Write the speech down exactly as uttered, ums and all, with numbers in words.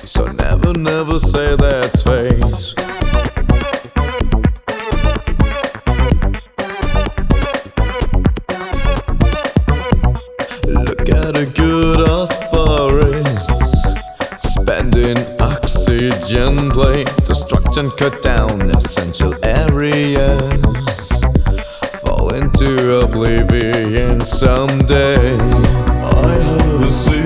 So never, never say that's fate. Look at the good old forests, spending oxygen play, destruction cut down essential areas, fall into oblivion someday. I have a secret